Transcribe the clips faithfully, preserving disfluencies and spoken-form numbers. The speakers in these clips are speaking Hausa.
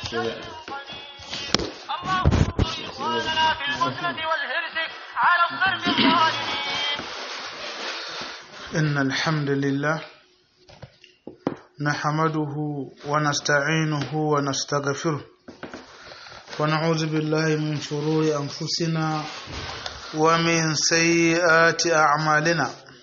إن الحمد لله نحمده ونستعينه ونستغفره ونعوذ بالله من شرور أنفسنا ومن سيئات أعمالنا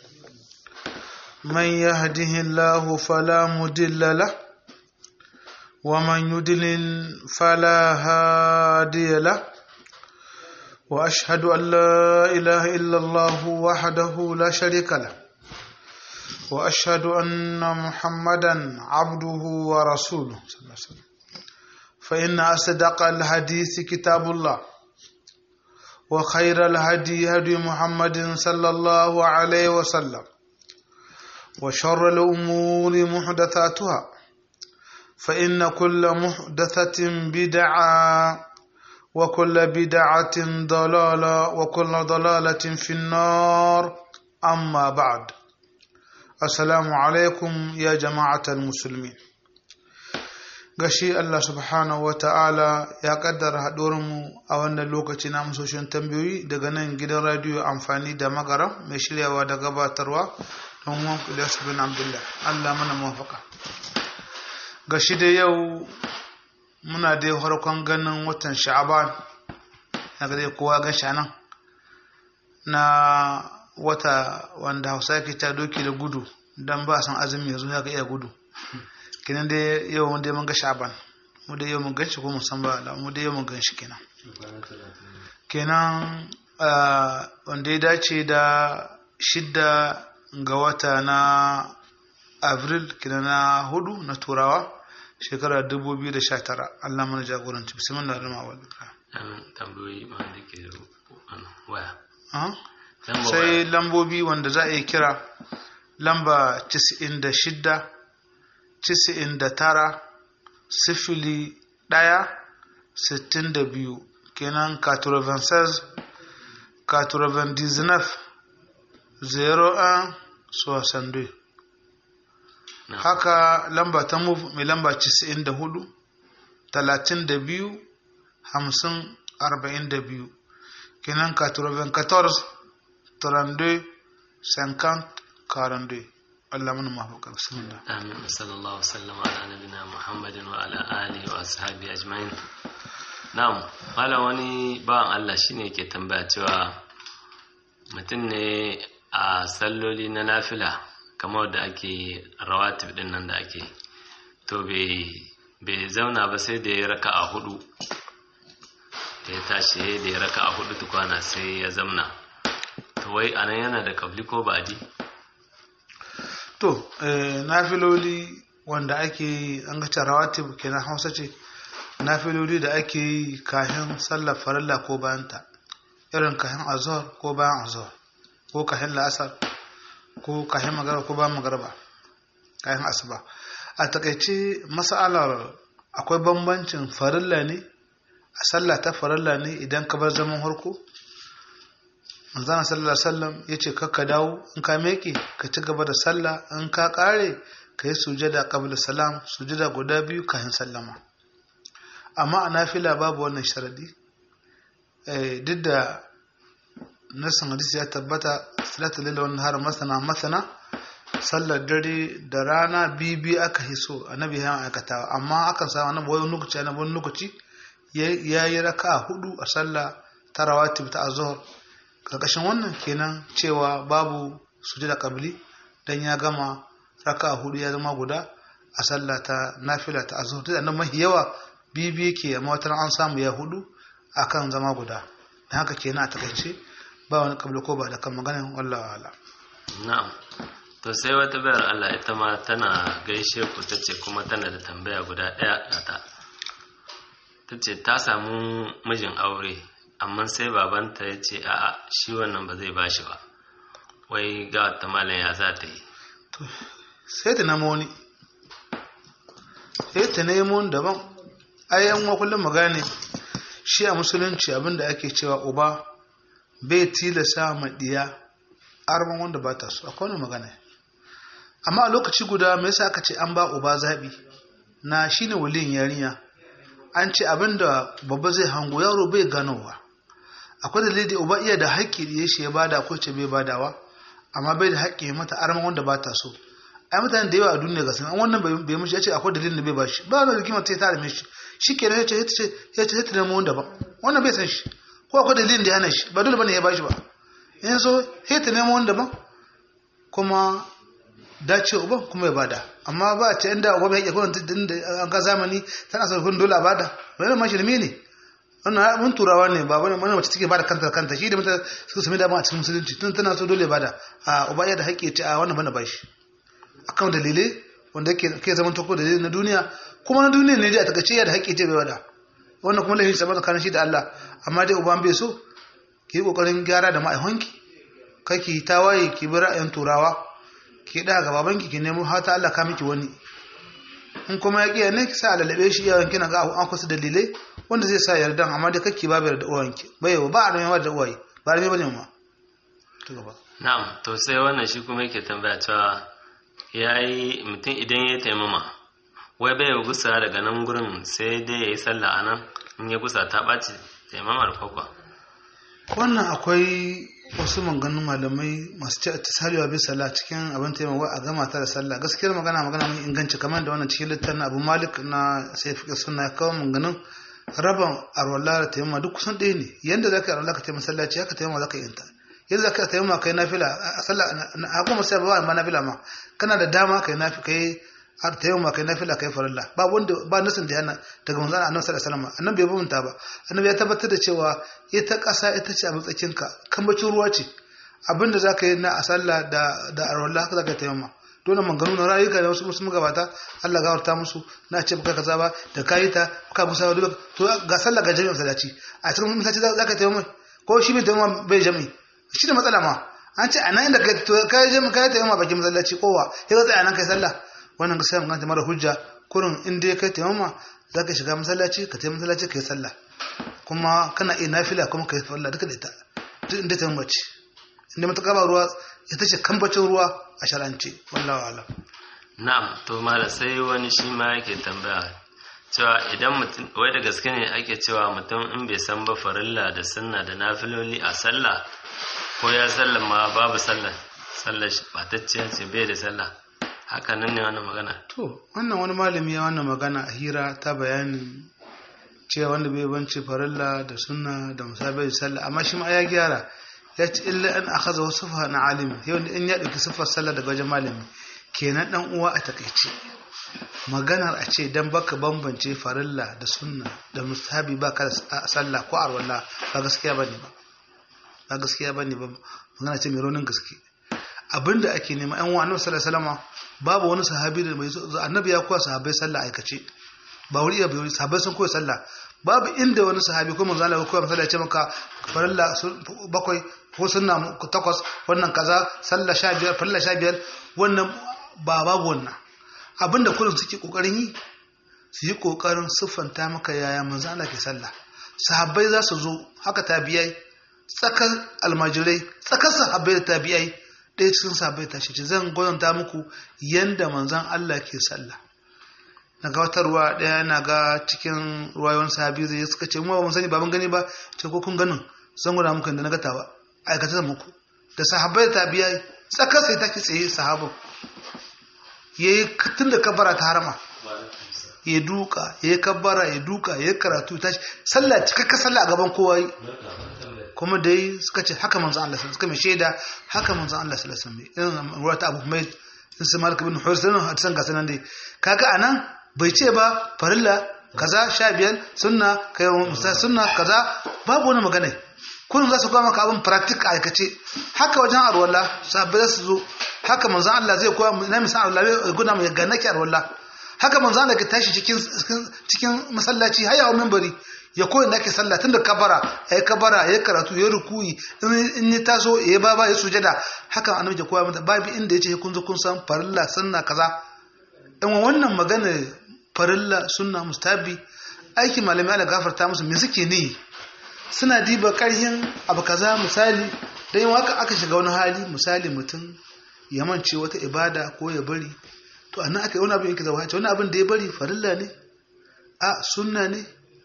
من يهده الله فلا مضل له ومن يضلل فلا هادي له وأشهد أن لا إله إلا الله وحده لا شريك له وأشهد أن محمدا عبده ورسوله صلى الله عليه وسلم فإن أصدق الحديث كتاب الله وخير الهدي هدي محمد صلى الله عليه وسلم وشر الأمور محدثاتها فإن كل محدثة بدعة وكل بدعة ضلالة وكل ضلالة في النار أما بعد السلام عليكم يا جماعة المسلمين gashi Allah subhanahu wa ta'ala ya kaddara haɗuwarmu a wannan lokaci na amsoshin tambayoyi daga nan gidan radiyo amfani da magaram mai shiryawa da gabatarwa don wan Ilyas bin Abdullah Allah mana muwafaka gashi da yau muna da harkon ganin watan Sha'aban daga dai kowa ga shanan na wata wanda Hausa ke ta doki da gudu dan ba san azumi yanzu ya ga iya gudu kenan dai yau mun dai mun ga Sha'ban mu dai yau mun ganshi ko mun san ba mu dai yau mun ganshi kenan kenan wanda ya dace da shidda ga wata na Avril kenan na hudu na Turawa shekara dubu biyu da sha tara Allah mana jagoranci bismillah ar-rahman ar-rahim tambayoyi ma da ke waya sai lambobi wanda za a yi kira lamba casa'in da shida casa'in da tara sifili ɗaya sittin da biyu kenan quatre-vingt-seize quatre-vingt-dix-neuf zero un soixante-deux haka lamba ta move mai lamba casa'in da hudu talatin da biyu hamsin arba'in da biyu kenan quatre-vingt-quatorze trente-deux cinquante quarante-deux Allah mana mafaka bismillah amin sallallahu sallam ala nabina muhammadin wa ala alihi wa ashabi ajma'in na'am wala wani ba Allah shine yake tambaya cewa mutum ne a salloli na nafila kamar da ake rawatib din nan da ake to bai bai zauna ba sai da ya raka a hudu da ya tashi da ya raka a hudu tukwana sai ya zamna to wai anan yana da kabli ko badi to nafiloli wanda ake an ga rawatib kenan Hausa ce nafiloli da ake yi kahin sallar farilla ko bayan ta irin kahin azhar ko bayan azhar ko kahin la'asar ko kahin magarba ko bayan magarba kahin asuba a takaice mas'alar akwai bambancin farilla ne a sallah ta farilla ne idan ka bar zaman harko manzana sallallahu alaihi wasallam yace kakka dawo in ka meke ka ci gaba da sallah in ka kare kai sujada qabla salam sujada guda biyu kafin sallama amma a nafila babu wannan sharadi eh duk da nasan hadisi ya tabbata salatul layl wan nahar masana masana sallar dare da rana bibi aka hiso annabi ya aikata amma akan samu annabi wani lokaci annabi wani lokaci yayi raka'a hudu a sallah tarawatib ta azhar karkashin wannan kenan cewa babu sujada qabli dan ya gama raka'a hudu ya zama guda a sallah ta nafila ta azhar da nan mahi yawa bibi yake amma wata an samu ya hudu akan zama guda dan haka kenan a takaice ba wani qabli ko ba da kan magana wallahi wala na'am to sai wata bayar Allah ita ma tana gaishe ku tace kuma tana da tambaya guda daya ta tace ta samu mijin aure amma sai babanta ya ce a'a shi wannan ba zai bashi ba wai ga ta malam ya za ta yi sai ta nemo wani sai ta nemo daban ayyan wa kullum magane shi a musulunci abinda ake cewa uba bai tilasa ma diya arman wanda ba ta so akwai wani magana amma a lokaci guda me yasa aka ce an ba uba zabi na shine waliyin yarinya an ce abinda babba zai hango yaro bai ganowa akwai dalili da uba iya da haƙƙi da ya shi ya bada ko ce bai badawa amma bai da haƙƙi mata arman wanda ba ta so ai mutane da yawa a duniya ga sanan wannan bai mishi ya ce akwai dalilin da bai bashi ba wani rigima ta ta arme shi shikenan ya ce ya ce ya ce ta nemo wanda ba wannan bai san shi ko akwai dalilin da ya hana shi ba dole bane ya bashi ba in so ya ta nemo wanda ba kuma dace uban kuma ya bada amma ba ta inda uban ya kuma an ga zamani tana sarfin dole a bada wannan ma shirme ne wannan mun turawa ne ba wannan mace take bada kanta kanta shi da mutane suka sami dama a cikin musulunci tun tana so dole ya bada a uba ya da haƙƙi ta a wannan bana bashi akan dalilai wanda yake kai zaman tako dalilai na duniya kuma na duniya ne dai a takaice ya da haƙƙi ta bai bada wannan kuma lahin sabon tsakanin shi da Allah amma dai uban bai so ki yi kokarin gyara da ma'aikanki kai ki tawaye ki bi ra'ayin turawa ki da ga babanki ki nemo hata Allah ka miki wani in kuma ya kiyaye ne ki sa lalabe shi yawan kina ga an kusa dalilai wanda zai sa yardan amma da kake babu yarda uwanki bai ba a mai da uwaye ba a mai bane ma to gaba na'am to sai wannan shi kuma yake tambaya cewa yayi mutum idan ya taimama wai bai gusa daga nan gurin sai dai yayi sallah anan in ya gusa ta baci taimamar kwakwa wannan akwai wasu maganganun malamai masu ce tasaliwa bi sallah cikin abin taimawa a gama ta da sallah gaskiyar magana magana mai inganci kamar da wannan cikin littafin Abu Malik na sai fiqh sunna ya kawo maganganun raban arwala da taimama duk kusan ɗaya ne yanda zaka arwala ka taimama sallaci haka taimama zaka yin ta yanda zaka taimama kai nafila a sallah a kuma sai ba ma nafila ma kana da dama kai nafi kai har taimama kai nafila kai farilla ba wanda ba nasin da yana daga manzon Annabi sallallahu alaihi wasallam annabi bai bumta ba annabi ya tabbatar da cewa ita ƙasa ita ce a matsakin ka kambacin ruwa ce abinda zaka yi na a sallah da da arwala haka zaka taimama dole manganu na rayuka da wasu musu magabata Allah gawarta musu na ce baka kaza ba da kayi ta ka musa dole to ga sallah ga jami'in sallaci a cikin masallaci zaka taimama ko shi bai taimama bai jami'i shi da matsala ma an ce anan inda kai to kai jami'i kai taimama bakin masallaci kowa sai ka tsaya nan kai sallah wannan gaskiya mun ganta mara hujja kurun in dai kai taimama zaka shiga masallaci ka taimama masallaci kai sallah kuma kana iya nafila kuma kai sallah duka da ita duk inda taimama ce inda mutaka ba ruwa ita ce kambacin ruwa a sharance wallahi alam na'am to mala sai wani shi ma yake tambaya cewa idan mutum wai da gaske ne ake cewa mutum in bai san ba farilla da sunna da nafiloli a sallah ko ya sallama babu sallah sallar batacciya ce bai da sallah haka nan ne wannan magana to wannan wani malami ya wannan magana a hira ta bayanin cewa wanda bai bance farilla da sunna da musabai sallah amma shi ma ya gyara ya ce illa an akhadha wasfa na alimi yau in ya dauki sifar sallah daga wajen malami kenan dan uwa a takeice maganar a ce dan baka bambance farilla da sunna da musabi baka sallah ko arwalla ba gaskiya bane ba ba gaskiya bane ba magana ce mai ronin gaske abinda ake nema ɗan uwa annabi sallallahu alaihi wasallam babu wani sahabi da mai annabi ya koya sahabbai sallah aikace ba wuri ya bai sahabbai sun koya sallah babu inda wani sahabi ko manzo Allah ya koya sallah ya ce maka farilla bakwai ko sunna takwas wannan kaza sallah sha biyar farilla sha biyar wannan ba babu wannan abinda kullum suke kokarin yi su yi kokarin siffanta maka yaya manzo Allah ke sallah sahabbai za su zo haka tabi'ai tsakar almajirai tsakar sahabbai da tabi'ai ɗaya cikin sahabbai tashi ce zan gwada muku yanda manzon Allah ke sallah na ga wata ruwa ɗaya na ga cikin ruwayon sahabi zai suka ce mu ba mun sani ba mun gani ba ce ko kun ganin zan gwada muku da na gata ba aikata muku da sahabbai da tabi'ai tsakar sai take tsaye sahabin yayi tun da kabbara ta harama ya duka ya kabbara ya duka ya karatu tashi sallah cikakka sallah a gaban kowa yi kuma dai suka ce haka manzon Allah suka mai shaida haka manzon Allah sallallahu alaihi wasallam irin ruwata Abu Humayd in sai Malik bin Husayn hadisan ga sanan dai kaga anan bai ce ba farilla kaza sha biyar sunna kai musa sunna kaza babu wani magana kullum za su kawo maka abin practical aikace haka wajen arwala sabbai su zo haka manzon Allah zai koya na misal Allah ya guna mai ga nake arwala haka manzon Allah ka tashi cikin cikin masallaci haya wa minbari ya koyi nake sallah tunda kabara yayi kabara yayi karatu yayi rukuyi in ya taso yayi baba yayi sujada haka annabi ya koya mata babu inda yace kun zo kun san farilla sunna kaza dan wannan magana farilla sunna mustabi aiki malami Allah gafarta musu me suke ne suna diba karhin abu kaza misali dan yin haka aka shiga wani hali misali mutum ya mance wata ibada ko ya bari to annan aka yi wani abin yake zama wani abin da ya bari farilla ne a sunna ne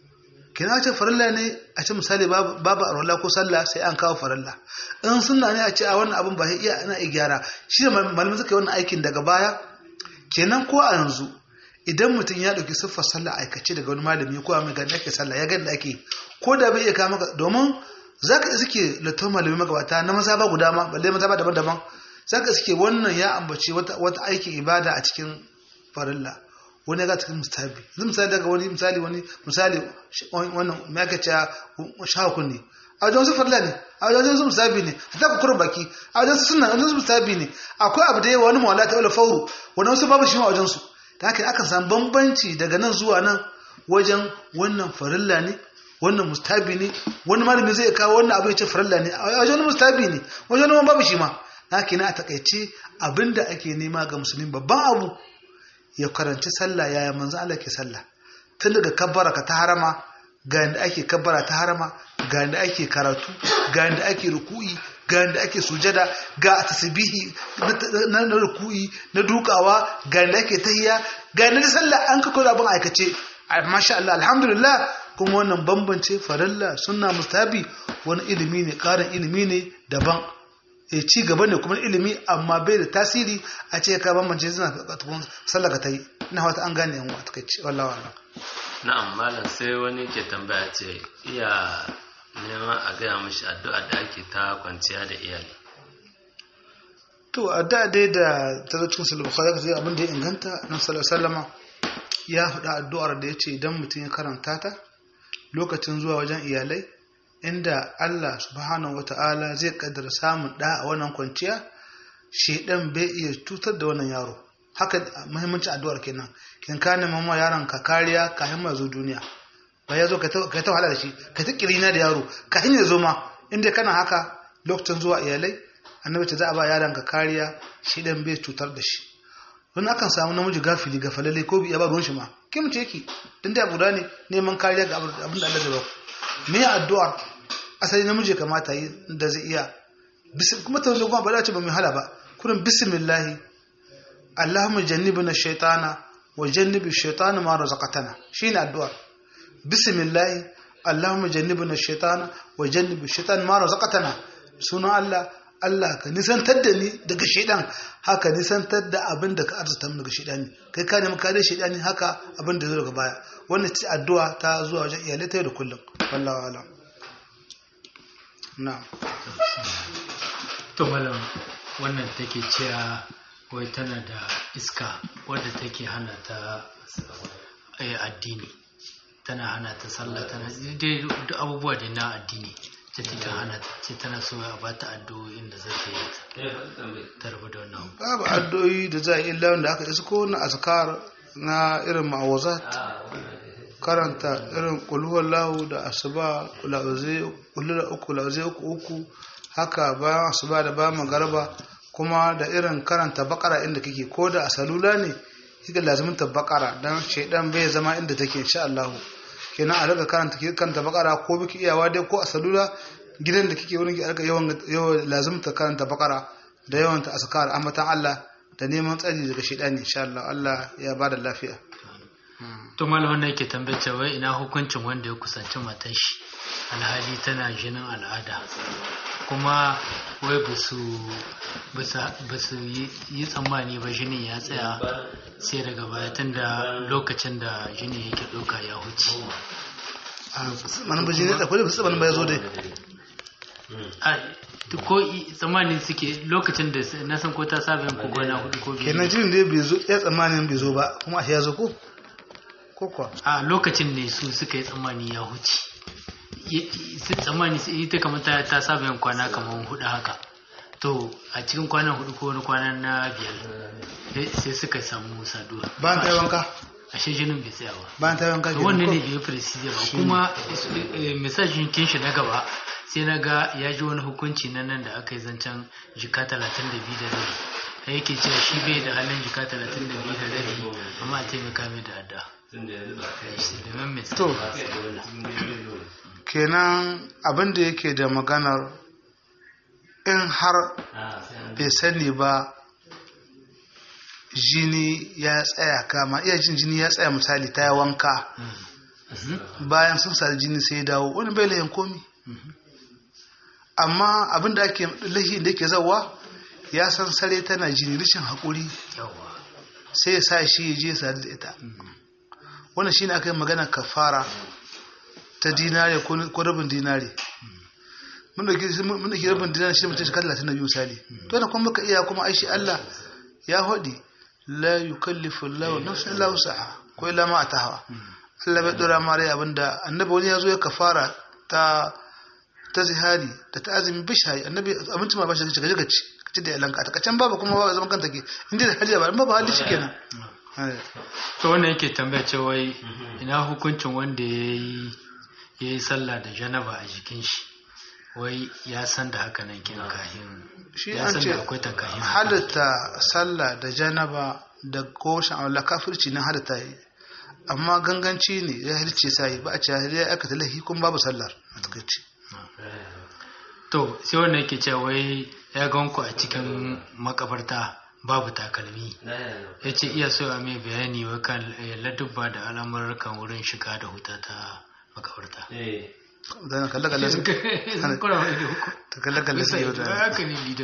kina ce farilla ne a ce misali babu arwala ko sallah sai an kawo farilla in sunna ne a ce a wannan abin ba iya ana iya gyara shi malamin suka yi wannan aikin daga baya kenan ko a yanzu idan mutum ya dauki siffar sallah aikace daga wani malami ko mai ganda ake sallah ya ganda ake ko da bai iya kama domin zaka iske lato malami magabata na maza ba guda ma balle maza ba daban-daban zaka iske wannan ya ambace wata wata aikin ibada a cikin farilla wani ga cikin mustahabi yanzu misali daga wani misali wani misali wannan me aka ce shahukun ne a wajen su farilla ne a wajen su mustahabi ne hatta ku kurba baki a wajen su sunna wajen su mustahabi ne akwai abu da yawa wani mawala ta wala fauru wannan su babu shi ma wajen su da haka aka san bambanci daga nan zuwa nan wajen wannan farilla ne wannan mustahabi ne wani malami zai kawo wannan abu ya ce farilla ne a wajen mustahabi ne wajen wani babu shi ma haka ne a takaice abinda ake nema ga musulmi babban abu ya karanci sallah yaya manzo Allah ke sallah tun daga kabbara ka ta harama ga inda ake kabbara ta harama ga inda ake karatu ga inda ake ruku'i ga inda ake sujada ga tasbihi na ruku'i na dukawa ga inda ake tahiyya ga inda sallah an ka koyi abin aikace masha Allah alhamdulillah kuma wannan bambance farilla sunna mustahabi wani ilimi ne karin ilimi ne daban e ci gaba ne kuma ilimi amma bai da tasiri a ce ka bambance suna tukun sallaka ta yi ina wata an gane yanwa ta kai wallahi wallahi na'am malam sai wani ke tambaya ce iya neman a gaya mashi addu'a da ake ta kwanciya da iyali to addu'a dai da ta zo cikin sahih bukhari kace abin da ya inganta annabi sallallahu alaihi wasallama ya faɗa addu'ar da yace idan mutum ya karanta ta lokacin zuwa wajen iyalai inda Allah subhanahu wata'ala zai kaddara samun da a wannan kwanciya shedan bai iya tutar da wannan yaro haka muhimmancin addu'ar kenan kin kana mamma yaron ka kariya kafin ma zo duniya ba ya zo ka ta wahala da shi ka ta kirina da yaro kafin ya zo ma inda kana haka lokacin zuwa iyalai annabi ta za a ba yaron ka kariya shedan bai cutar da shi wani akan samu namiji gafili gafalalle ko bi ya ba ruwan shi ma kin ce ki dan da guda ne neman kariya ga abin da Allah zai ba me addu'a asali namiji kamata yi da zai iya kuma ta zo ba za ce ba mai hala ba kurin bismillah Allahumma jannibna shaytana wa jannibi shaytana ma razaqtana shine addu'a bismillah Allahumma jannibna shaytana wa jannibi shaytana ma razaqtana sunan Allah Allah ka nisantar da ni daga shaydan haka nisantar da abin da ka arzuta mu daga shaydani kai ka nemi kare shaydani haka abin da zai daga baya wannan ce addu'a ta zuwa wajen iyalai ta da kullum wallahi alam na'am to malam wannan take cewa wai tana da iska wadda take hana ta addini tana hana ta sallah tana dai duk abubuwa da na addini ce ta hana ce tana so a bata addu'o'in da zai yi ta rabu da wannan babu addu'o'i da za a yi illa wanda aka isko na azkar na irin ma'awazat karanta irin kulhuwar lahu da asuba kulura uku lauzai uku uku haka bayan asuba da bayan magarba kuma da irin karanta bakara inda kike ko da a salula ne kika lazimin ta bakara dan shedan bai zama inda take insha Allah kenan a daga karanta kike karanta bakara ko biki iyawa dai ko a salula gidan da kike wurin ki aka yawan yawan lazimta karanta bakara da yawan ta askar ambatan Allah da neman tsari daga shedani insha Allah Allah ya bada lafiya to malam wannan yake tambaye cewa ina hukuncin wanda ya kusanci matar shi alhali tana jinin al'ada kuma wai ba su yi tsammani ba jinin ya tsaya sai daga baya tun da lokacin da jini yake ɗauka ya huce manan ba jini ɗakwai da ba su tsammanin ba ya zo dai ko tsammanin suke lokacin da na san ko ta saba yin kogo na hudu ko biyu kenan jinin da bai zo ya tsammanin bai zo ba kuma a ya zo ko ko kuwa a lokacin ne su suka yi tsammani ya huce su tsammani ita kamar ta ta saba yin kwana kamar hudu haka to a cikin kwanan hudu ko wani kwanan na biyar sai suka samu saduwa bayan ta yi wanka ashe jinin bai tsaya ba bayan ta yi wanka wannan ne bai precise ba kuma misajin kinshi na gaba sai na ga ya ji wani hukunci na nan da aka yi zancen jika talatin da biyu da rabi a yake cewa shi bai da halin jika talatin da biyu da rabi amma a taimaka mai da adda to kenan abinda yake da maganar in har bai sani ba jini ya tsaya kama iya jin jini ya tsaya misali ta yi wanka bayan sun sari jini sai ya dawo wani bai lahin komi amma abin da ake lahi da yake zawa ya san sare tana jini rashin haƙuri sai ya sa shi ya je sadu da ita wannan shine aka yi magana kafara ta dinare ko rabin dinare mun da ke rabin dinare shi mutum shekara talatin da biyu misali to na kuma muka iya kuma aishi Allah ya hodi la yukallifu Allahu nafsan illa wus'aha ko illa ma ataha Allah bai dora mare abinda annabi wani yazo ya kafara ta ta zihari da ta azumi bishai annabi abinci ma ba shi gaje gaje kace da yalanka ta kacan baba kuma ba zaman kanta ke inda da hali ba ba hali shikenan to wannan yake tambaya ce wai ina hukuncin wanda yayi yayi sallah da janaba a jikin shi wai ya san da haka nan kin kahin shi an ce halatta sallah da janaba da goshin Allah kafirci ne halatta yi amma ganganci ne ya halice sai ba a ce ya aka talahi kun babu sallar a takaice to sai wannan yake cewa wai ya ganku a cikin makabarta babu takalmi ya ce iya so a mai bayani wa kan ladubba da al'amurkan wurin shiga da huta ta makabarta zana kalle-kalle su ta kalle-kalle su yau da haka ne lido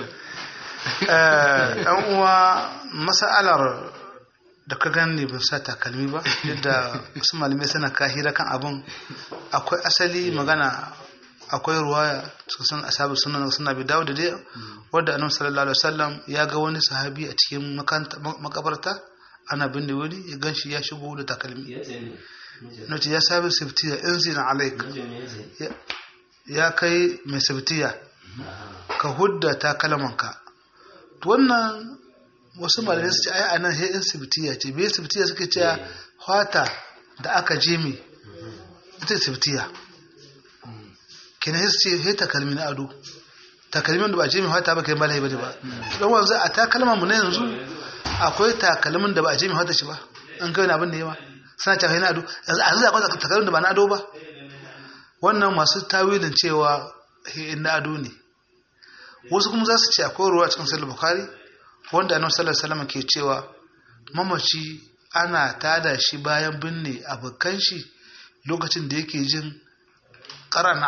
ɗan uwa masa'alar da ka gani ba sa takalmi ba yadda wasu malamai suna kahira kan abin akwai asali magana akwai ruwaya sun asabi sunan suna bi dawo da dai wadda annabi sallallahu alaihi wasallam ya ga wani sahabi a cikin makabarta ana binne wuri ya ganshi ya shigo da takalmi nace ya sabi siftiya inzina alaik ya kai mai siftiya ka hudda takalmanka to wannan wasu malamai su ce ai anan he in siftiya ce bai siftiya suke cewa hwata da aka jemi ita siftiya kina hisce he takalmi na ado takalmin da ba jemi hwata ba kai malai ba ba don wanzu a takalman mu na yanzu akwai takalmin da ba jemi hwata shi ba an kai abin da yawa suna cewa yana ado a zai akwai takalmin da ba na ado ba wannan masu tawilin cewa na ado ne wasu kuma za su ce akwai ruwa cikin sahih bukhari wanda annabi sallallahu alaihi wasallam ke cewa mamaci ana tada shi bayan binne abokan shi lokacin da yake jin ƙaran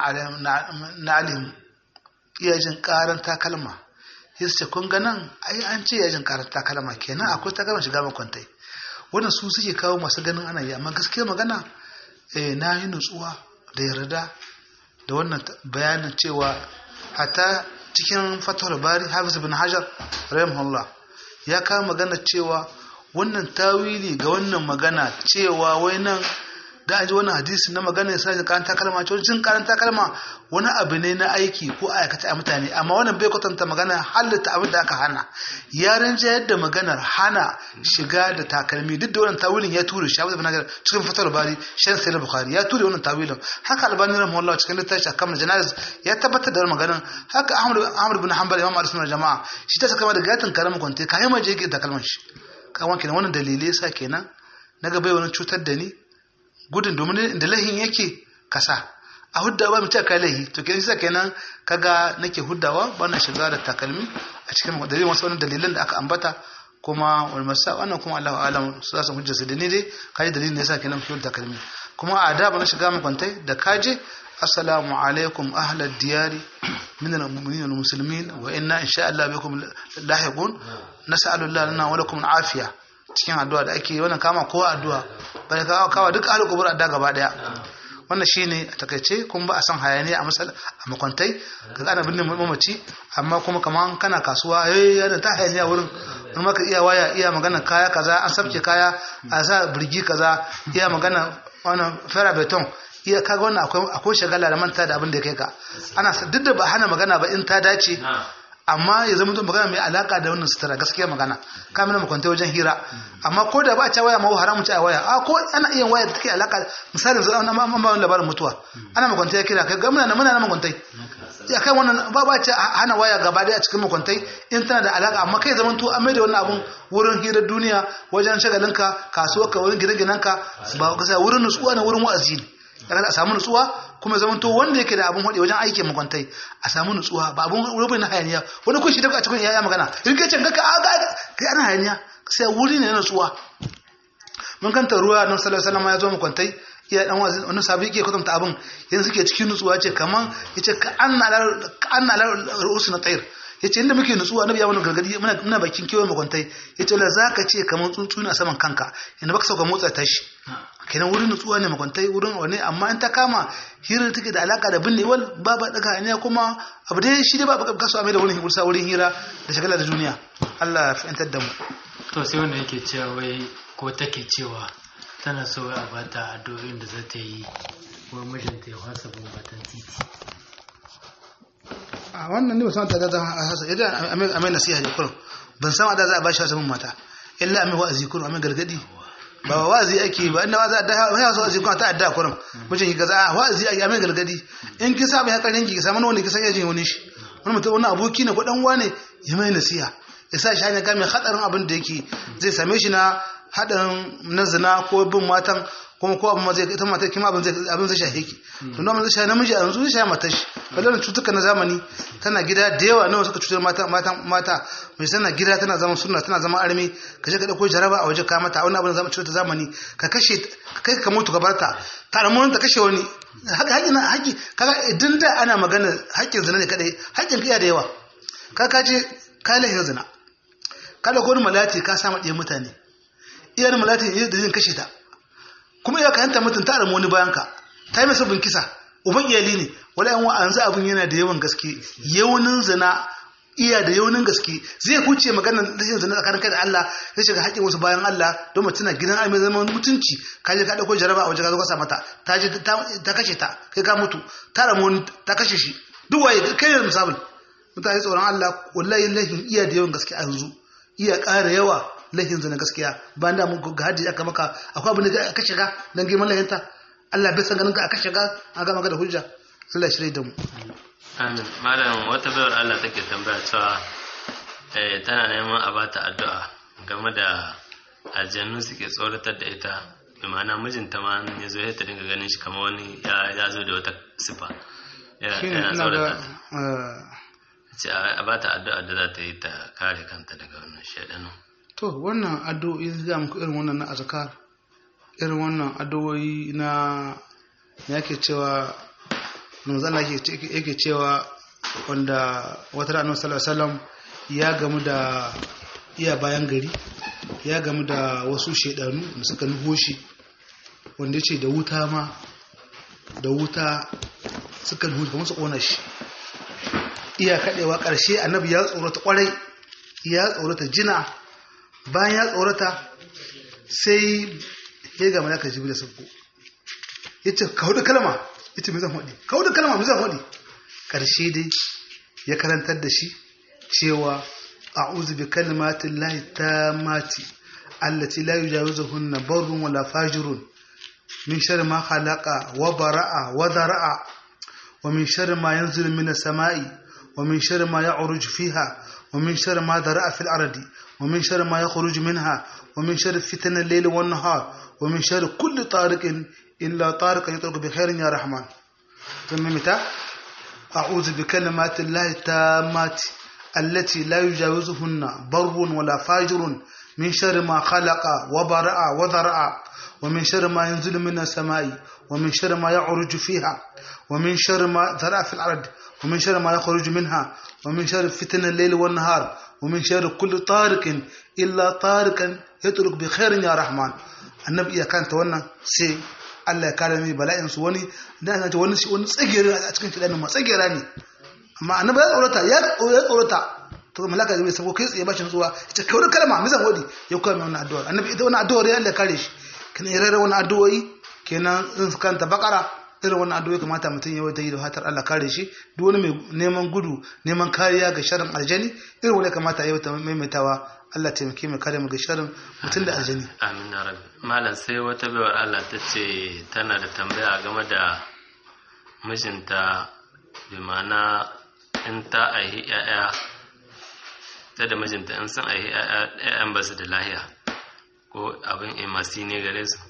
na alim iya jin ƙaran takalma hisce kun ga nan ai an ce ya jin ƙaran takalma kenan akwai takalma shiga makwantai wannan su suke kawo masu ganin ana yi amma gaskiya magana eh na yi nutsuwa da yarda da wannan bayanin cewa hatta cikin fatawar bari hafiz ibn hajar rahimahullah ya kawo magana cewa wannan tawili ga wannan magana cewa wai nan da an ji wannan hadisi na magana ya sajin karanta kalma ce wajen karanta kalma wani abu ne na aiki ko aikata a mutane amma wannan bai kwatanta magana halitta abin da aka hana yaran jayar da maganar hana shiga da takalmi duk da wannan tawilin ya ture shi abin da cikin fatar bari shan sai bukhari ya ture wannan tawilin haka albani rahimahullah cikin littafi akan janaiz ya tabbatar da maganar haka ahmad ahmad ibn hanbal imam al-sunnah jama'a shi ta saka da gatin karamin kwante kai ma je yake takalman shi kawan kenan wannan dalilai sa kenan naga bai wani cutar da ni gudun domin da lahin yake kasa a huddawa mutum ka lahi to kenan sai kenan kaga nake huddawa bana shiga da takalmi a cikin dalilin wasu wannan dalilan da aka ambata kuma wal masa wannan kuma Allahu alam su za su hujja su da ni dai kai dalilin ne yasa kenan fiye da takalmi kuma a da bana shiga makwantai da kaje assalamu alaikum ahlad diyari min al-mu'minin wal muslimin wa inna insha Allah bikum lahiqun nas'alu Allah lana wa lakum al-afiya cikin addu'a da ake wannan kama kowa addu'a bai kawo kawa duk ahli kubur addu'a gaba daya wannan shine a takeice kuma ba a san hayaniya a masal a makwantai kaga ana binne mamaci amma kuma kaman kana kasuwa eh yana ta hayaniya wurin in maka iya waya iya magana kaya kaza an sabke kaya a sa birgi kaza iya magana wannan fera beton iya kaga wannan akwai akwai shagala da manta da abin da kai ka ana duk da ba hana magana ba in ta dace amma ya zama magana mai alaka da wannan sutura gaskiya magana ka mina makwanta wajen hira amma ko da ba a ci waya ma haramun ci a waya a ko ana iya waya da take alaka misalin zai an ba wani labarin mutuwa ana makwanta ya kira kai ga muna muna na makwantai ya kai wannan ba ba ci hana waya gaba daya a cikin makwantai in tana da alaka amma kai zaman to an mai da wannan abun wurin hirar duniya wajen shagalinka kasuwarka wurin gine-ginenka ba ka wurin nutsuwa na wurin wa'azi ne daga a samu nutsuwa kuma zaman to wanda yake da abun hade wajen aikin makwantai a samu nutsuwa ba abun rubin na hayaniya wani kun shi daga a cikin yaya magana in kai can kaka a ga kai ana hayaniya sai wuri ne na nutsuwa mun kanta ruwa nan sallallahu alaihi wasallam ya zo mu kwantai iya dan wazi wannan sabi yake kwatanta abin yanzu suke cikin nutsuwa ce kaman yace ka anna ka anna rusul tayr yace inda muke nutsuwa annabi ya mana gargadi muna muna bakin kewaye mu kwantai yace la zaka ce kaman tsuntsu a saman kanka inda baka sauka motsa tashi kenan wurin nutsuwa ne mu kwantai wurin wani amma in ta kama hira take da alaka da binne wal baba daga ne kuma abu dai shi dai ba baka so a mai da wurin hira wurin hira da shagala da duniya Allah ya fahimtar da mu to sai wanda yake cewa wai ko take cewa tana so a bata addu'o'in da za ta yi wa mijinta ya fasa bambatan titi a wannan ne ba san ta da hasa idan a mai nasiha ne kullum ban san da za a bashi wasu mata illa mai wa'azi kullum a mai gargadi ba wa'azi ake ba inda wa'azi da ya so wa'azi kuma ta adda kullum mijin ki gaza wa'azi ake a mai gargadi in ki sa mai hakarin ki samu wani ki san yaji wani shi wani mutum wani aboki ne ko dan uwa ne ya mai nasiha ya sa shi hanya ga mai hadarin abin da yake zai same shi na haɗin na zina ko bin matan kuma ko abin zai ita matar kima abin zai abin zai shahe ki to nan zai shahe namiji a yanzu zai shahe matar shi ballan cutuka na zamani tana gida da yawa nawa suka cutar mata mata mata mai sana gida tana zama sunna tana zama armi ka je ka dauko jaraba a waje ka mata wani abin zama cutar zamani ka kashe kai ka mutu ka barta ta almurin ta kashe wani haka haƙi na haƙi kaga idan da ana magana haƙin zina ne kadai haƙin kiya da yawa ka ka je ka lahin zina ka dauko wani malati ka sama ɗiyan mutane iyar malatin yi da zai kashe ta kuma iya ka yanta mutum ta aramu wani bayan ka ta yi masa bin kisa uban iyali ne wala yan wa'anzu abin yana da yawan gaske yawanin zina iya da yawanin gaske zai huce maganar rashin zina tsakanin kai da Allah ya shiga haƙƙin wasu bayan Allah don mutum na gidan ai zaman mutunci ka je ka dauko jaraba a waje ka zo ka sa mata ta je ta kashe ta kai ka mutu ta aramu wani ta kashe shi duk waye kai ne misabul mutane tsoron Allah wallahi lahin iya da yawan gaske a yanzu iya ƙara yawa lahin zina gaskiya ba da mun ga hadisi aka maka akwai abin da aka shiga dan girman lahinta Allah bai san ganin ka aka shiga an ga maka da hujja Allah ya shirye da mu amin malam wata bayar Allah take tambaya cewa eh tana neman a bata addu'a game da aljannu suke tsoratar da ita bi ma'ana mijinta ma ya zo ya ta dinga ganin shi kamar wani ya zo da wata sifa yana tsoratar ce a bata addu'a da za ta yi ta kare kanta daga wannan shaidanu to wannan addu'o'i za mu irin wannan na azkar irin wannan addu'o'i na yake cewa manzala yake cewa wanda wata ranar sallallahu alaihi wasallam ya gamu da iya bayan gari ya gamu da wasu shedanu da suka nuho shi wanda yace da wuta ma da wuta suka nuho kamar su kona shi iya kadewa karshe annabi ya tsorata kwarai ya tsorata jina bayan ya tsorata sai ya ga malaka jibril sabko yace kawo da kalma yace me zan hodi kawo da kalma me zan hodi karshe dai ya karantar da shi cewa a'udhu bi kalimati llahi tammati allati la yujawizuhunna barrun wala fajirun min sharri ma khalaqa wa bara'a wa dara'a wa min sharri ma yanzilu minas sama'i wa min sharri ma ya'ruju fiha wa min sharri ma dara'a fil ardi ومن شر ما يخرج منها ومن شر فتن الليل والنهار ومن شر كل طارق إلا طارق يطرق بخير يا رحمن ثم متى أعوذ بكلمات الله التامات التي لا يجاوزهن بر ولا فاجر من شر ما خلق وبرأ وذرأ ومن شر ما ينزل من السماء ومن شر ما يعرج فيها ومن شر ما ذرأ في الأرض ومن شر ما يخرج منها ومن شر فتن الليل والنهار ومن شر كل طارق إلا طارق يترك بخير يا رحمن النبي ya kanta wannan sai Allah ya kare mai bala'in su wani dan ta wani wani tsagera a cikin kidan ma tsagera ne amma annabi ya tsorata ya tsorata to malaka zai sabo kai tsaye bashin zuwa ita kawai kalma mizan wadi ya koya mai wannan addu'a annabi ita wannan addu'a Allah ya kare shi kana irare wannan addu'o'i kenan in kanta bakara irin wannan addu'o'i kamata mutum ya wata yi da hatar Allah kare shi duk wani mai neman gudu neman kariya ga sharrin aljani irin wani kamata ya wata maimaitawa Allah taimake mu kare mu ga sharrin mutum da aljani amin ya rabbi malam sai wata bayar Allah ta ce tana da tambaya game da mijinta bi ma'ana in ta aihi yaya ta da mijinta in sun aihi yayan ba su da lahiya ko abin imasi ne gare su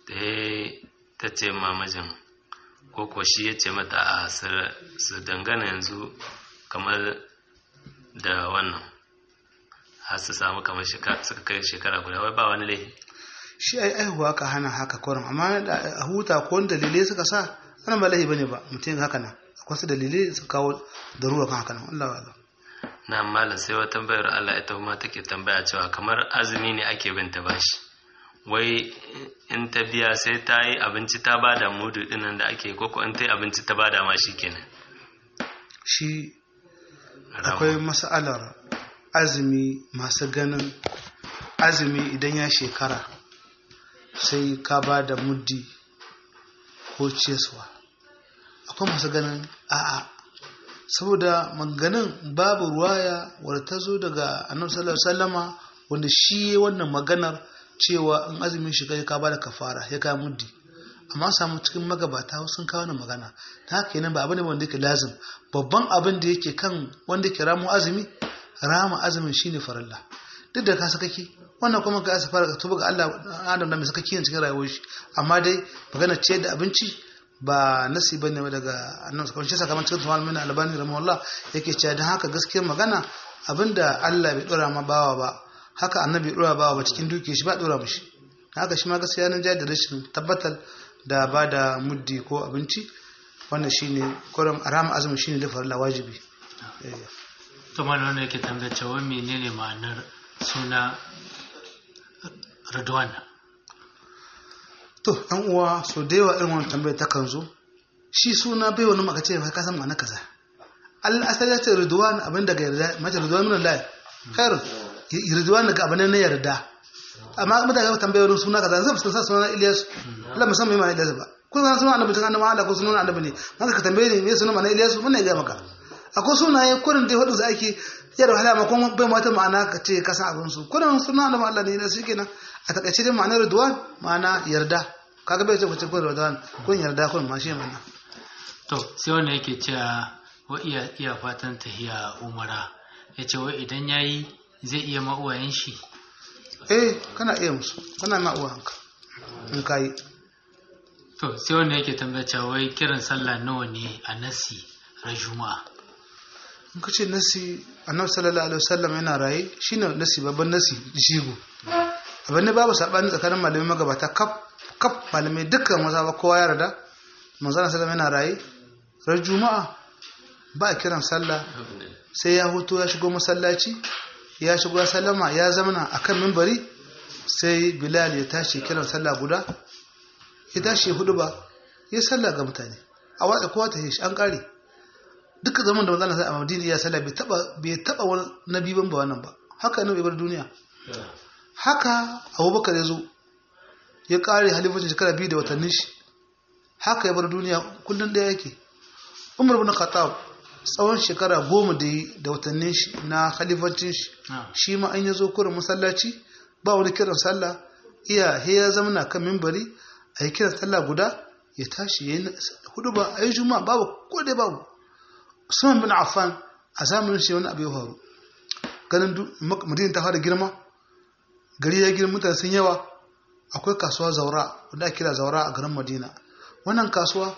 ta ce ma mijin ko ko shi ya ce mata a su dangana yanzu kamar da wannan har su samu kamar suka kai shekara guda wai ba wani laifi shi ai aihuwa ka hana haka kurin amma a huta ko wanda dalilai suka sa ana ba lahi bane ba mutum haka nan akwai su dalilai su kawo darura kan haka nan Allah wa'ala na malam sai wata tambayar Allah ita kuma take tambaya cewa kamar azumi ne ake bin ta bashi wai in ta biya sai ta yi abinci ta bada mudu dinan da ake koko in ta yi abinci ta bada ma shi kenan shi akwai mas'alar azumi masu ganin azumi idan ya shekara sai ka ba da muddi ko ciyaswa akwai masu ganin a'a saboda maganin babu ruwaya wadda ta zo daga annabi sallallahu alaihi wasallama wanda shi wannan maganar cewa in azumin shi kai ka ba da kafara ya ka muddi amma samu cikin magabata sun kawo wannan magana ta haka kenan ba abin ne wanda yake lazim babban abin da yake kan wanda yake ramu azumi rama azumin shine farilla duk da ka sakaki wannan kuma ka asfara ka tuba ga Allah Adam da mai sakaki ne cikin rayuwar shi amma dai magana ce da abinci ba nasi bane daga annabi sallallahu alaihi wasallam cikin sunan min albani rahimahullah yake cewa dan haka gaskiyar magana abinda Allah bai dora ma bawa ba haka annabi bai dora bawa ba cikin duke shi ba dora mishi haka shi ma gaskiya nan jayar da rashin tabbatar da ba da muddi ko abinci wannan shine kurum rama azumin shine da farilla wajibi to malam ne yake tambayar cewa menene ma'anar suna Ridwan to dan uwa so da yawa irin wannan tambayar ta kan zo shi suna bai wani maka ce ka san ma'ana kaza Allah asali ya ce Ridwan abin daga yarda mace Ridwan min Allah khair Ridwan daga abin na yarda amma mutane ga tambayar suna kaza zan fuskanta suna Ilyas Allah musamman mai Ilyas ba kun san suna annabi tun annabi Allah ko sunan annabi ne maka ka tambaye ne me sunan ma'ana Ilyas mun ne ga maka akwai sunaye kurin da hudu za ake yadda wahala ma kuma bai mata ma'ana ka ce ka san abin su kurin suna annabi Allah ne shi kenan a takaice dai ma'anar Ridwan ma'ana yarda kaga bai ce ku ce kun Ridwan kun yarda kun ma shi ma'ana to sai wanda yake cewa wa iya iya fatan tahiya umara yace wai idan yayi zai iya ma uwayen shi eh kana iya musu kana ma uwanka in kai to sai wanda yake tambaya cewa wai kiran sallah nawa ne a nasi ran juma'a in kace nasi annabi sallallahu alaihi wasallam yana raye shine nasi babban nasi shigo abin ne babu sabani tsakanin malamai magabata kaf kaf malamai dukkan maza ba kowa ya yarda manzon sallallahu yana raye ran juma'a ba a kiran sallah sai ya huto ya shigo masallaci ya shigo sallama ya zamana akan minbari sai bilal ya tashi kiran sallah guda ya tashi hudu ba ya sallah ga mutane a watsa kowa ta shi an kare duka zaman da manzon sallallahu alaihi ya sallah bai taba bai taba wani nabi ban ba wannan ba haka ne bar duniya haka abubakar ya zo ya kare halifacin shekara biyu da watannin shi haka ya bar duniya kullun da yake umar bin khattab tsawon shekara goma da yi da watannin shi na khalifancin shi shi ma an yazo kurin masallaci ba wani kiran sallah iya he ya zama na kan minbari a yi kiran sallah guda ya tashi ya yi hudu ba a yi juma'a babu ko dai babu Usman bin Affan a zamanin shi wani abu ya faru ganin Madina ta fara girma gari ya girma mutane sun yawa akwai kasuwa zaura wanda ake kira zaura a garin Madina wannan kasuwa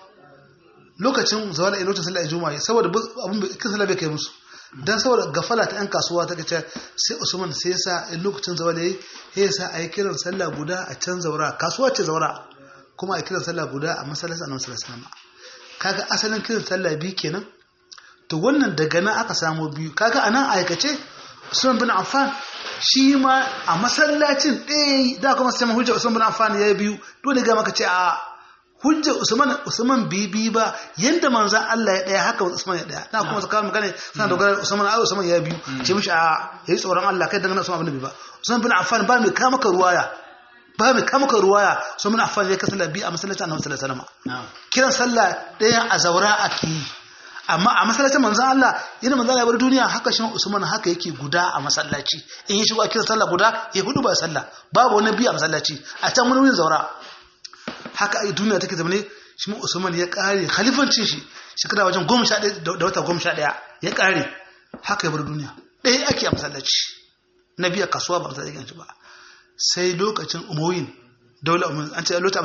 lokacin zawala a lokacin sallah juma'a saboda abun kin sallah bai kai musu dan saboda gafala ta yan kasuwa ta kace sai Usman sai yasa lokacin zawala yayi sai yasa ayi kiran sallah guda a can zaura kasuwa ce zaura kuma ayi kiran sallah guda a masallacin Annabi sallallahu alaihi wasallam kaga asalin kiran sallah biyu kenan to wannan daga nan aka samu biyu kaga anan aikace Usman bin Affan shi ma a masallacin ɗaya da kuma sai hujja Usman bin Affan yayi biyu dole ga maka ce a hujja Usman Usman bibi ba yanda manzon Allah ya daya haka Usman ya daya na kuma saka magana sana dogara Usman ai Usman ya biyu ce mishi a yayi tsoron Allah kai dangana Usman bin ba Usman bin Affan ba mai ka maka ruwaya ba mai ka maka ruwaya Usman bin Affan ya kasance bi a masallacin Annabi sallallahu alaihi wasallam kiran sallah daya a zaura ake amma a masallacin manzon Allah yana manzon Allah ya bar duniya haka shi Usman haka yake guda a masallaci in yi shigo a kiran sallah guda ya hudu ba sallah babu wani biyu a masallaci a can wani wurin zaura haka ai duniya take zama ne shi mu Usman ya kare khalifancin shi shekara wajen goma sha ɗaya da wata goma sha ɗaya ya kare haka ya bar duniya ɗaya ake a masallaci na biya kasuwa ba masallaci yanci ba sai lokacin umoyin daula umar an ce lokacin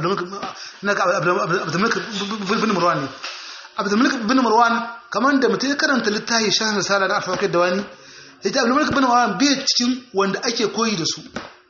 abdulmalik bin marwan ne abdulmalik bin marwan kamar da mutum ya karanta littafi shahin risala na alfawakar da wani ya ce abdulmalik bin marwan bai cikin wanda ake koyi da su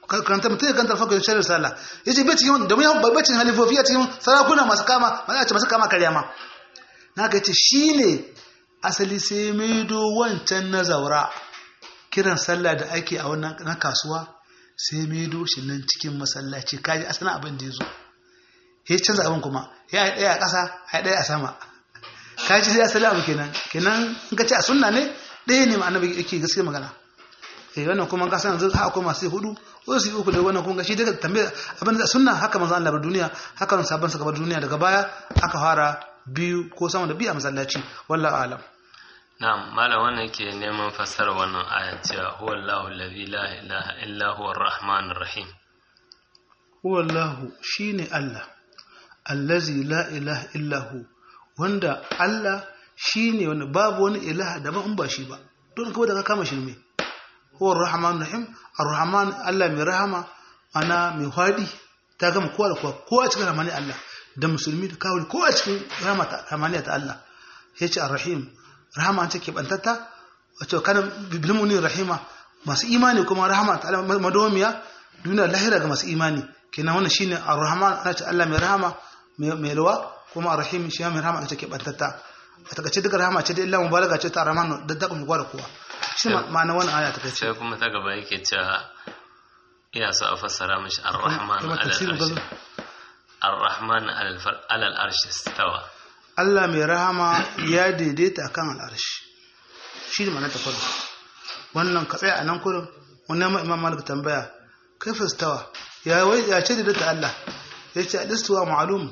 karanta mutum ya kanta fakar shirin sallah yace bai cikin da mun bai cikin halifofi a cikin sarakuna masu kama mana ce masu kama karya ma na ga yace shine asali sai maido wancan na zaura kiran sallah da ake a wannan na kasuwa sai maido shi nan cikin masallaci kaji asalin abin da yazo ya canza abin kuma ya yi daya a ƙasa ya daya a sama kaji sai asalin abu kenan kenan in ka ce a sunna ne ɗaya ne annabi yake gaskiya magana eh wannan kuma ka san yanzu ha akwai masu hudu ko su uku da wannan kun ga shi daga tambaya abin da sunna haka manzo Allah bar duniya haka nan sabon saka bar duniya daga baya aka fara biyu ko sama da biyu a masallaci wallahi alam na'am malam wannan yake neman fassara wannan aya cewa huwallahu allazi la ilaha illa huwa arrahmanir rahim huwallahu shine Allah allazi la ilaha illa hu wanda Allah shine wanda babu wani ilaha daban in ba shi ba don kawai daga kama shi ne huwa arrahmanir rahim arrahman Allah mai rahama ana mai fadi ta gama kowa da kowa kowa cikin rahmani Allah da musulmi da kawai kowa cikin rahmata rahmaniya ta Allah yace arrahim rahama an take bantata wato kana bilmuni rahima masu imani kuma rahama ta Allah madomiya duniya lahira ga masu imani kenan wannan shine arrahman ana ce Allah mai rahama mai lawa kuma arrahim shi mai rahama take bantata a takaice duka rahama ce da illa mubalaga ce ta arrahman da da kuma kowa da kowa shi ma'ana wannan aya ta kai sai kuma ta gaba yake cewa iya so a fassara mishi ar-rahman al-arsh ar-rahman al-arsh istawa Allah mai rahama ya daidaita akan al-arsh shi ne ma'ana ta farko wannan ka tsaya a nan kurin wannan imam malik tambaya kaifa istawa ya wai ya ce daidaita Allah yace al-istiwa ma'lum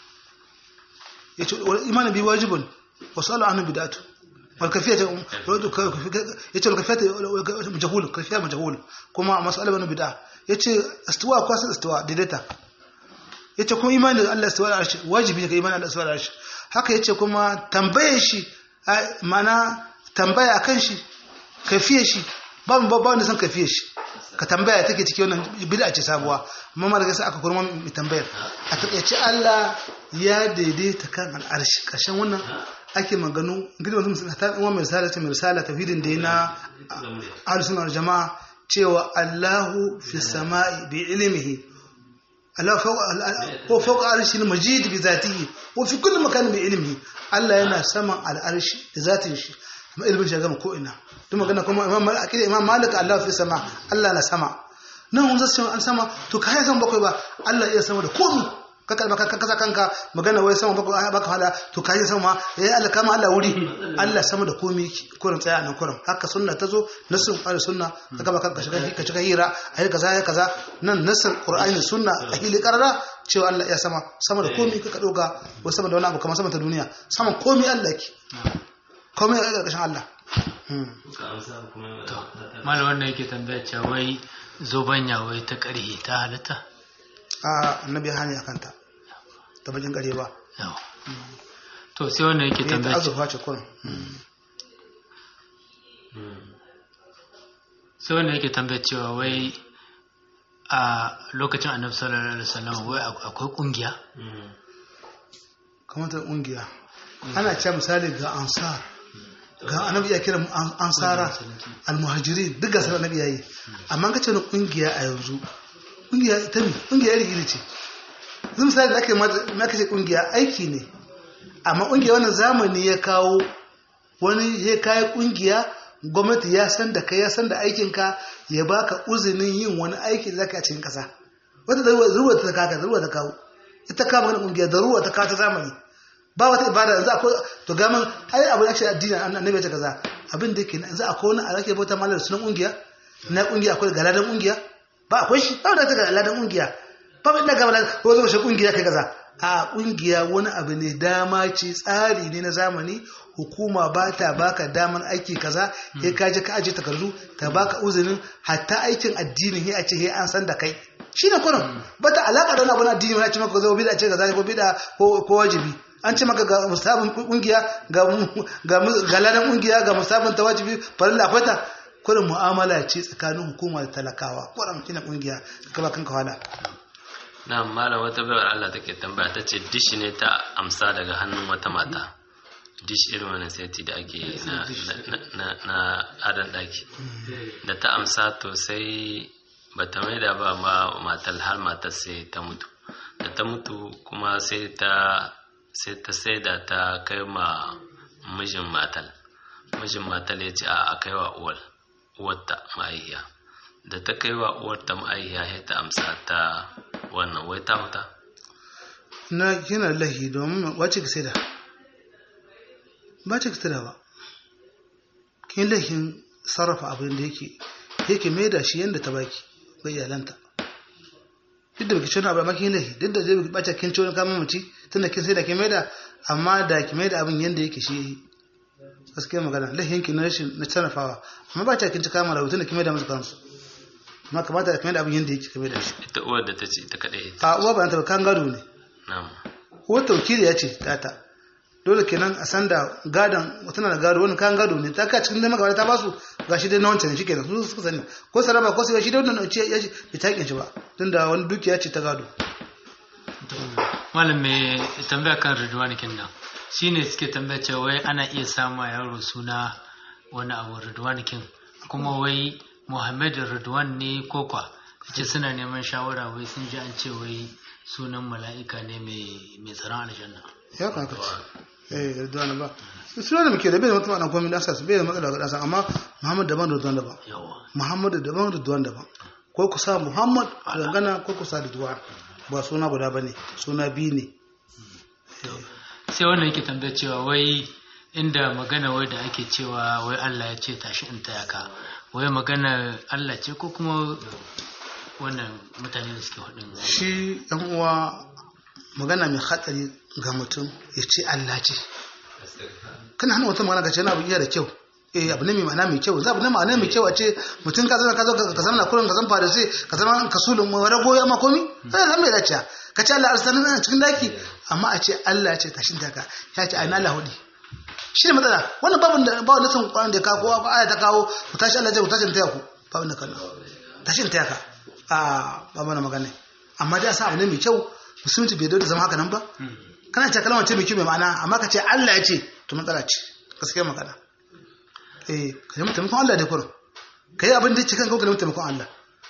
yace imani bi wajibun wa sallu anhu bid'atu والكيفيه yace الكيفيه majhul kayfiya majhul kuma mas'ala bane bid'a yace istiwa ko sai istiwa daidaita yace kuma imani da Allah istiwa arshi wajibi ne ka imani da istiwa arshi haka yace kuma tambaye shi mana tambaya akan shi kayfiye shi ba mu ba wanda san kayfiye shi ka tambaya take cike wannan bid'a ce sabuwa amma malaga sai aka kurma mai tambayar a takeice Allah ya daidaita kan al'arshi kashin wannan ake maganu gidan wasu musulmi ta ɗan misala ta misala tafidin da yana alusunar jama'a cewa Allahu fi sama'i bi ilmihi Allah ko fawqa arshi al-majid bi zatihi wa fi kulli makan bi ilmihi Allah yana saman al-arshi da zatin shi amma ilmin shi gama ko ina duk magana kuma imam malik akida imam malik Allah fi sama Allah na sama nan mun zasu an sama to kai san bakwai ba Allah iya sama da komai kaka maka kaka kanka magana wai sama baka baka hala to kai sama eh Allah kama Allah wuri Allah sama da komai kurin tsaya nan kurin haka sunna tazo nasun qur'ani sunna kaga baka ka shiga ka shiga hira ai kaza ya kaza nan nasun qur'ani sunna a hili karara cewa Allah ya sama sama da komai kaka doga wai sama da wani abu kamar sama ta duniya sama komai Allah yake komai a ƙarƙashin Allah malam wannan yake tambaya cewa wai zobanya wai ta ƙarhe ta halatta a annabi hani akan ta ta bakin ƙarhe ba to sai wannan yake tambaya ta azufa ce kun sai wannan yake tambaya cewa wai a lokacin annabi sallallahu alaihi wasallam wai akwai kungiya kamar ta kungiya ana cewa misali ga ansar ga annabi ya kira ansara almuhajirin duk ga sanar annabi yayi amma kace na kungiya a yanzu kungiya ta mi kungiya iri ce zan misali da ake ma kace kungiya aiki ne amma kungiya wannan zamani ya kawo wani ya kai kungiya gwamnati ya san da kai ya san da aikin ka ya baka uzinin yin wani aiki da zaka a cikin kasa wata daruwa ta kaka daruwa ta kawo ita ka magana kungiya daruwa ta kawo ta zamani ba wata ibada yanzu akwai to gaman ai abu ya ce addini annabi ya ce kaza abin da yake yanzu akwai wani alake bauta mallar sunan kungiya na kungiya akwai galadan kungiya ba akwai shi ba da ta galadan kungiya ba ba ina gaba ko zo shi kungiya kai kaza a kungiya wani abu ne dama ce tsari ne na zamani hukuma ba ta baka daman aiki kaza sai ka je ka aje takardu ta baka uzinin hatta aikin addini sai a ce sai an san da kai shine kurin ba ta alaka da wani abu na addini wani a ce maka zo bid'a ce kaza ko bid'a ko wajibi an ce maka ga musabin kungiya ga ga ladan kungiya ga musabin tawajibi farilla akwai ta kurin mu'amala ce tsakanin hukuma da talakawa kurin kina kungiya ka ba kanka wala na malam wata bayar Allah take tambaya ta ce dish ne ta amsa daga hannun wata mata dish irin wannan seti da ake na na na adan daki da ta amsa to sai ba ta maida ba ma matar har matar sai ta mutu da ta mutu kuma sai ta sai ta saida ta kai ma mijin matar mijin matar ya ce a kai wa uwar uwarta ma'aiya da ta kai wa uwarta ma'aiya ya ta amsa ta wannan wai ta huta na kina lahi domin wace ka saida ba ce ka saida ba kin lahin sarrafa abin da yake yake mai da shi yadda ta baki ga iyalanta duk da baki cewa abu amma kin lahi duk da zai bace kin cewa kama mace tunda kin sai da kin mai da amma da ki mai da abin yadda yake shi gaskiya magana lahin ki na rashin na sarrafawa amma ba ta kin ci kama rahoton da kin mai da musu kansu amma kamata da kin mai da abin yadda yake kin mai da shi ita uwar da ta ce ita kadai a uwa ba ta kan gado ne na'am uwar tawkili ya ce tata dole kenan a san da gadon tana da gado wani kan gado ne ta ka cikin dama gaba ta basu gashi dai na wancan ne shikenan su suka sani ko saraba ko sai shi da wannan ce ya bi takin shi ba tunda wani dukiya ce ta gado malam me tambaya kan Ridwan kinnan shine suke tambaya cewa wai ana iya sama yaro suna wani abu Ridwan kin kuma wai Muhammad Ridwan ne ko kwa ce suna neman shawara wai sun ji an ce wai sunan mala'ika ne mai mai tsaron aljanna ya kaka eh Ridwan ba suna da muke da bai da mutum ana komai da asas bai da matsala ga dasa amma Muhammad daban da Ridwan daban Muhammad daban da Ridwan daban ko ku sa Muhammad dangana ko ku sa Ridwan ba suna guda bane suna biyu ne sai wannan yake tambaya cewa wai inda magana wai da ake cewa wai Allah ya ce tashi in taya ka wai magana Allah ce ko kuma wannan mutane da suke hudin shi dan uwa magana mai hatsari ga mutum ya ce Allah ce kana hana wata magana ka ce na abu iya da kyau eh abu ne mai ma'ana mai kyau abu ne ma'ana mai kyau a ce mutum ka zama ka zo ka zama na kurin ka zama farisi ka zama kasulun mu rago ya ma komi sai zama mai dace ka ce Allah arsalna cikin daki amma a ce Allah ya ce tashin taka ya ce ai na lahudi shi ne matsala wannan babun da ba wannan san Qur'an da ka ko ba aya ta kawo ku tashi Allah ya ku tashin taya ku ba wannan kana tashin taya ka a ba mana magana amma dai sa abu ne mai kyau musulunci bai da zama haka nan ba kana ce kalmar ce mai kyau mai ma'ana amma ka ce Allah ya ce to matsala ce gaskiya magana eh ka yi taimakon Allah da kurum ka yi abin da cikin kawai ka yi taimakon Allah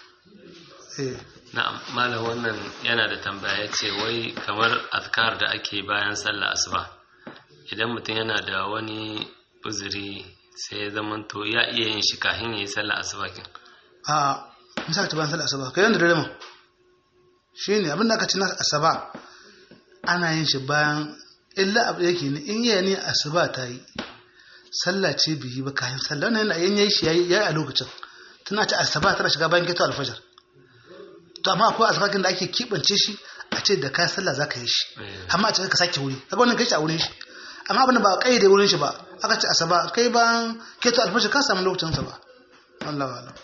eh na'am malam wannan yana da tambaya ya ce wai kamar azkar da ake bayan sallah asuba idan mutum yana da wani uzuri sai ya zama to ya iya yin shi kafin ya yi sallah asuba kin a misali ta bayan sallah asuba kai yanda dare mu shine abin da aka ci na asuba ana yin shi bayan illa abu yake ne in yayi ne asuba ta yi sallah ce biyi ba kayan sallah wannan yana yin yayi shi yayi a lokacin tana ta asuba tana shiga bayan keto alfajar to amma akwai asubakin da ake kibance shi a ce da kayan sallah zaka yi shi amma a ce ka sake wuri kaga wannan kai shi a wurin shi amma abin da ba kai da wurin shi ba aka ce asuba kai bayan keto alfajar ka samu lokacin sa ba wallahi wallahi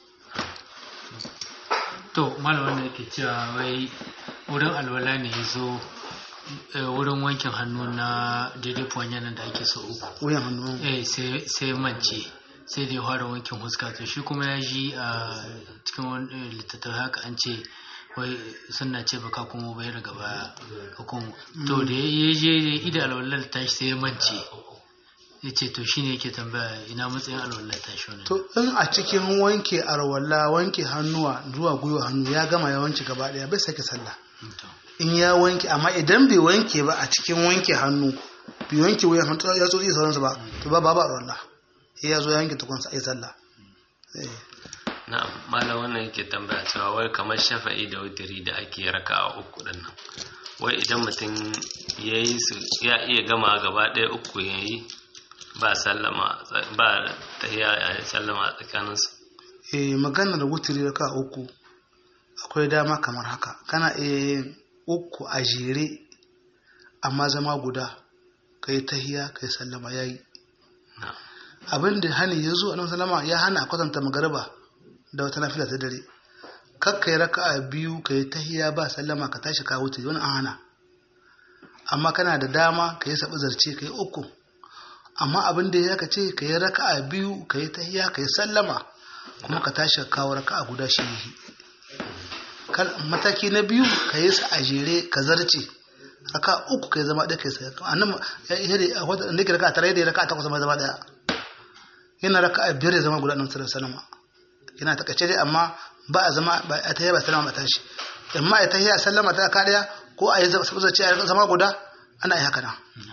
to malamin yake cewa wai wurin alwala ne yazo wurin wankin hannu na daidai fuwanyan nan da ake so uku wuyan hannu eh sai sai mance sai da ya fara wankin huska to shi kuma ya ji a cikin wani littattafai haka an ce wai suna ce baka kuma bai daga baya hukumu to da ya je ida alwallar tashi sai ya mance ya ce to shine yake tambaya ina matsayin alwallar tashi wani to in a cikin wanke alwala wanke hannuwa zuwa gwiwa hannu ya gama ya wanke gaba daya bai sake sallah in ya wanke amma idan bai wanke ba a cikin wanke hannu bai wanke wuyan hannu ya tsotsi sauransu ba to ba babu alwala ya zo yanke tukunsa ai sallah na'am malam wannan yake tambaya cewa wai kamar shafa'i da wutiri da ake raka a uku din nan wai idan mutum yayi su ya iya gama gaba ɗaya uku yayi ba sallama ba tahiyya ya sallama tsakanin su eh maganar wutiri raka uku akwai dama kamar haka kana iya uku a jere amma zama guda kai tahiyya kai sallama yayi na'am abin da hani ya zo a nan salama ya hana kwatanta magariba da wata nafila ta dare kakkai raka'a biyu ka yi tahiya ba sallama ka tashi ka wuce wani an hana amma kana da dama ka yi saɓi zarce ka yi uku amma abin da ya ka ce ka yi raka'a biyu ka yi tahiya ka yi sallama kuma ka tashi ka kawo raka'a guda shi yi mataki na biyu ka yi sa a jere ka zarce raka'a uku ka yi zama ɗaya ka yi sa annan da ke raka'a tare da raka'a takwas zama ɗaya yana raka a biyar ya zama guda ɗan sallar salama yana takaice dai amma ba a zama ba a tahiyya ba sallama ta shi amma a tahiyya sallama ta ka daya ko a yi zabace a zama guda ana yi haka nan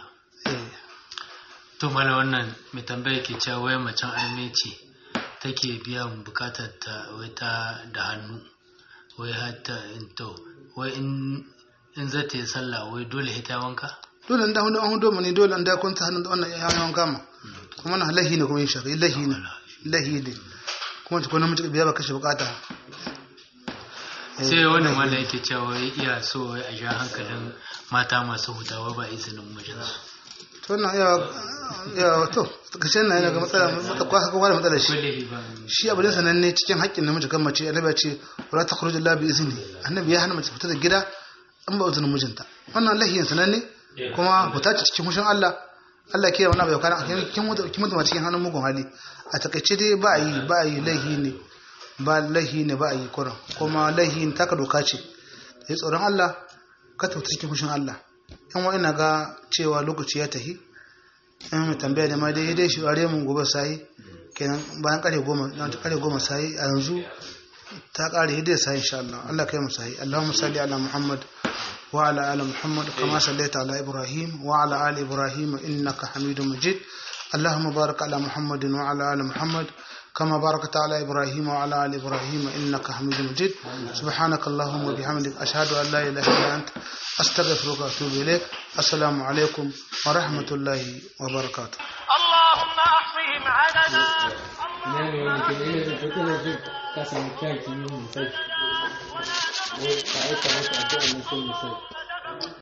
to mala wannan mai tambaya ke cewa wai macen arme ce take biyan bukatar ta wai ta da hannu wai hatta in to wai in in za ta yi sallah wai dole hita wanka dole da hundu an hundu mu ne dole an da kun ta hannun wannan ya wanka ma kuma na lahi ne kuma yin shari'a lahi ne lahi ne kuma ta kone mutu biya ba kashe bukata sai wani mala yake cewa wai iya so wai a ja hankalin mata masu hutawa ba izinin mijinsu to wannan ya ya to kashe na yana ga matsala mata kwa haka wani matsala shi shi abu da sananne cikin haƙƙin namiji kan mace annabi ya ce wala takhruju illa bi izni annabi ya hana mace fita da gida an ba izinin mijinta wannan lahiyin sananne kuma fita ce cikin hushin Allah Allah ke wani abu ya kana kin mutu kin mutu cikin hannun mugun hali a takaice dai ba yi ba yi lahi ne ba lahi ne ba yi kuran kuma lahi ta ka doka ce sai tsoron Allah ka tafi cikin hushin Allah in wa ina ga cewa lokaci ya tahi in mu tambaya da ma dai dai shi ware mun gobe sai kenan bayan kare goma nan ta kare goma sai a yanzu ta kare dai sai insha Allah Allah kai mu sai Allahumma salli ala Muhammad wa ala ali Muhammad kama sallaita ala Ibrahim wa ala ali Ibrahim innaka Hamidum Majid Allahumma barik ala Muhammad wa ala ali Muhammad كما باركت على إبراهيم وعلى آل إبراهيم إنك حميد مجيد سبحانك اللهم وبحمدك أشهد أن لا إله إلا أنت أستغفرك وأتوب إليك السلام عليكم ورحمة الله وبركاته اللهم أحصهم عددا